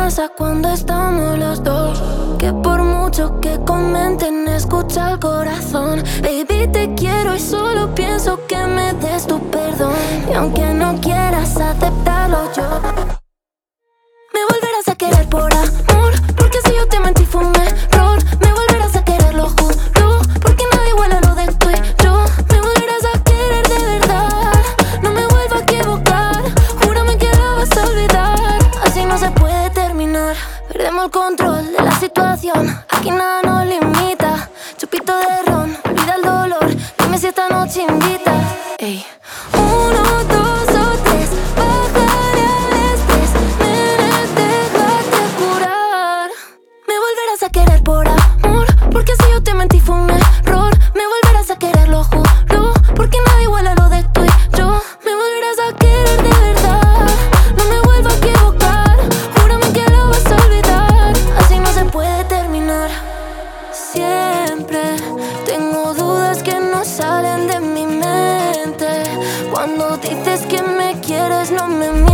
pasa cuando estamos los dos, que por mucho que comenten escucha el corazón. Baby, te quiero y solo pienso que me des tu perdón. Y aunque no quieras aceptarlo, yo me volverás a querer por amor, porque si yo te mentí fue un error. Me volverás a querer, lo juro, porque nadie huele lo de tú y yo. Me volverás a querer de verdad, no me vuelvo a equivocar. Júrame que lo vas a olvidar, así no se puede terminar. Perdemos el control de la situación, aquí nada nos limita. Chupito de ron, olvida el dolor, dime si esta noche invitas. Ey. 1, 2 o 3, bajaré al estrés, nene, déjate curar. Me volverás a querer por amor, porque si yo te mentí fue un error. Me volverás a querer, lo juro, porque nadie huele lo de tú y yo. Me volverás a querer de verdad, no me vuelvo a equivocar. Júrame que lo vas a olvidar, así no se puede terminar. Siempre tengo dudas que no salen de mi mente. Cuando dices que me quieres no me mientes.